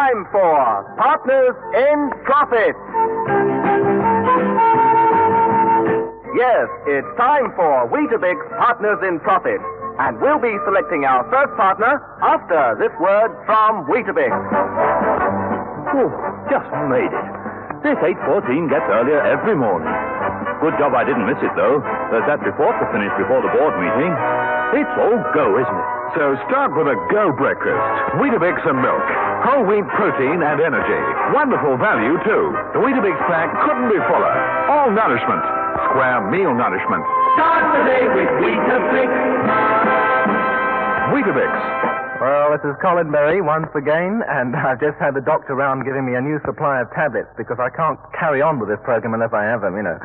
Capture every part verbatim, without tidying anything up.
time for Partners in Profit. Yes, it's time for Weetabix Partners in Profit. And we'll be selecting our first partner after this word from Weetabix. Oh, just made it. This eight fourteen gets earlier every morning. Good job I didn't miss it, though. There's that report to finish before the board meeting. It's all go, isn't it? So start with a go breakfast. Weetabix and milk. Whole wheat protein and energy. Wonderful value, too. The Weetabix pack couldn't be fuller. All nourishment. Square meal nourishment. Start the day with Weetabix. Weetabix. Well, this is Colin Berry once again, and I've just had the doctor round giving me a new supply of tablets because I can't carry on with this program unless I have them, you know.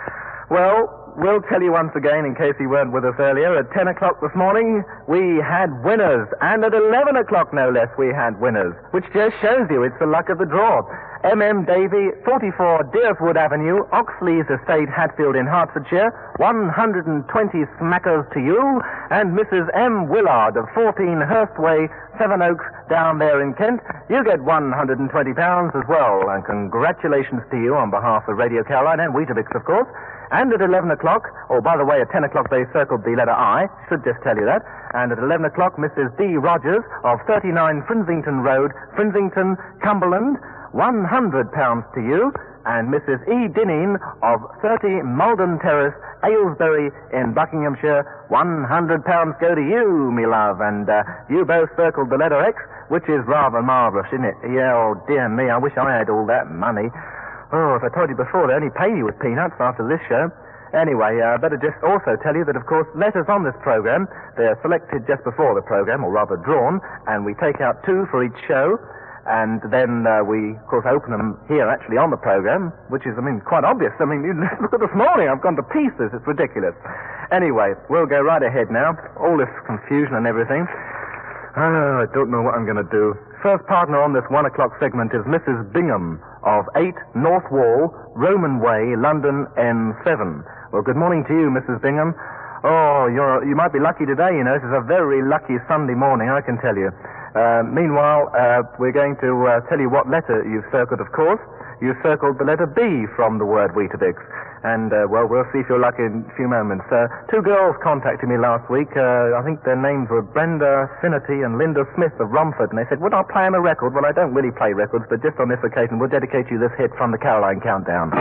Well, we'll tell you once again, in case you weren't with us earlier, at ten o'clock this morning, we had winners. And at eleven o'clock, no less, we had winners, which just shows you it's the luck of the draw. M M Davy, forty-four Deerswood Avenue, Oxley's Estate, Hatfield in Hertfordshire, one hundred twenty smackers to you, and Missus M. Willard of fourteen Hurstway, Sevenoaks, down there in Kent. You get one hundred twenty pounds as well, and congratulations to you on behalf of Radio Caroline and Weetabix, of course. And at eleven o'clock, oh, by the way, at ten o'clock they circled the letter I, should just tell you that, and at eleven o'clock, Missus D. Rogers of thirty-nine Frinsington Road, Frinsington, Cumberland, one hundred pounds to you, and Missus E. Dineen of thirty Malden Terrace, Aylesbury in Buckinghamshire, one hundred pounds go to you, me love, and uh, you both circled the letter X, which is rather marvellous, isn't it? Yeah, oh dear me, I wish I had all that money. Oh, as I told you before, they only pay you with peanuts after this show. Anyway, I uh, better just also tell you that, of course, letters on this program, they're selected just before the program, or rather drawn, and we take out two for each show. And then uh, we, of course, open them here actually on the program, which is, I mean, quite obvious. I mean, you look at this morning, I've gone to pieces. It's ridiculous. Anyway, we'll go right ahead now. All this confusion and everything. Oh, I don't know what I'm going to do. First partner on this one o'clock segment is Missus Bingham of eight North Wall, Roman Way, London, N seven. Well, good morning to you, Missus Bingham. Oh, you're, you might be lucky today, you know. This is a very lucky Sunday morning, I can tell you. Uh, meanwhile, uh, we're going to uh, tell you what letter you've circled, of course. You circled the letter B from the word Weetabix. And, uh, well, we'll see if you're lucky in a few moments. Uh, two girls contacted me last week. Uh, I think their names were Brenda Finnerty and Linda Smith of Romford. And they said, would I play them a record? Well, I don't really play records, but just on this occasion, we'll dedicate you this hit from the Caroline Countdown.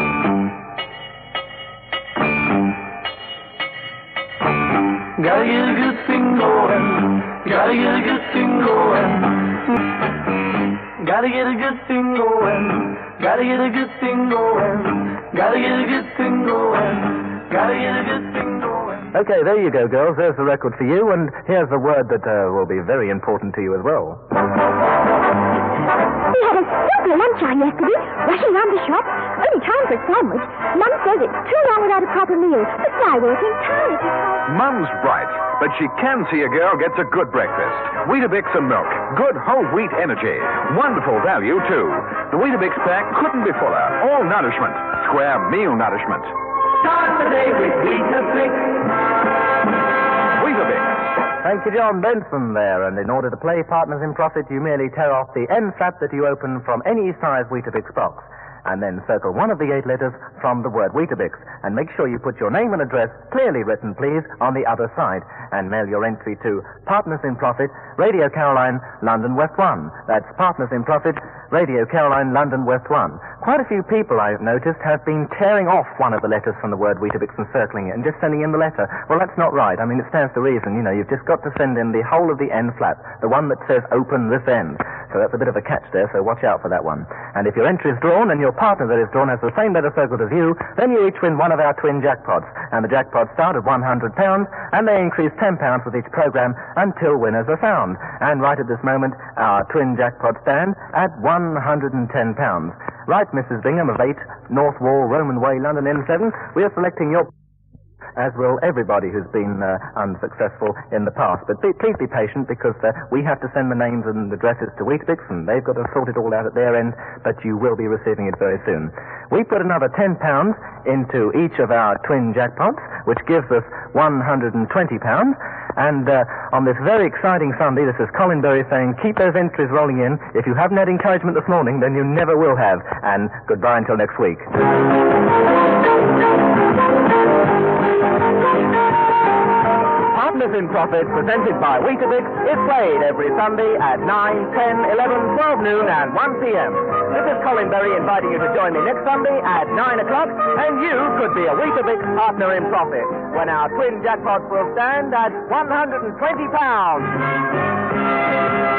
Gotta get a good thing going. Gotta get a good thing going. Gotta get a good thing going. Gotta get a good thing going. Gotta get a good thing going. Gotta get a good thing going. Okay, there you go, girls. There's the record for you, and here's a word that uh, will be very important to you as well. We had a super lunch on yesterday, rushing around the shop. Only time for a sandwich. Mum says it's too long without a proper meal. But why we're entirely because... Mum's right, but she can see a girl gets a good breakfast. Weetabix and milk. Good whole wheat energy. Wonderful value, too. The Weetabix pack couldn't be fuller. All nourishment. Square meal nourishment. Start the day with Weetabix. Weetabix. Thank you, John Benson there. And in order to play Partners in Profit, you merely tear off the end flap that you open from any size Weetabix box. And then circle one of the eight letters from the word Weetabix. And make sure you put your name and address, clearly written, please, on the other side. And mail your entry to Partners in Profit, Radio Caroline, London West one. That's Partners in Profit, Radio Caroline, London West one. Quite a few people, I've noticed, have been tearing off one of the letters from the word Weetabix and circling it and just sending in the letter. Well, that's not right. I mean, it stands to reason. You know, you've just got to send in the whole of the end flap, the one that says open this end. So that's a bit of a catch there, so watch out for that one. And if your entry is drawn and your partner that is drawn has the same letter circled as you, then you each win one of our twin jackpots. And the jackpots start at one hundred pounds, and they increase ten pounds with each program until winners are found. And right at this moment, our twin jackpots stand at one hundred ten pounds. Right, Missus Bingham of eight North Wall, Roman Way, London, N seven, we are selecting your... as will everybody who's been uh, unsuccessful in the past. But be, please be patient, because uh, we have to send the names and addresses to Weetabix, and they've got to sort it all out at their end, but you will be receiving it very soon. We put another ten pounds into each of our twin jackpots, which gives us one hundred twenty pounds. And uh, on this very exciting Sunday, this is Colin Berry saying, keep those entries rolling in. If you haven't had encouragement this morning, then you never will have. And goodbye until next week. Partners in Profit, presented by Weetabix, is played every Sunday at nine, ten, eleven, twelve noon and one p.m. This is Colin Berry inviting you to join me next Sunday at nine o'clock, and you could be a Weetabix partner in profit when our twin jackpots will stand at one hundred twenty pounds.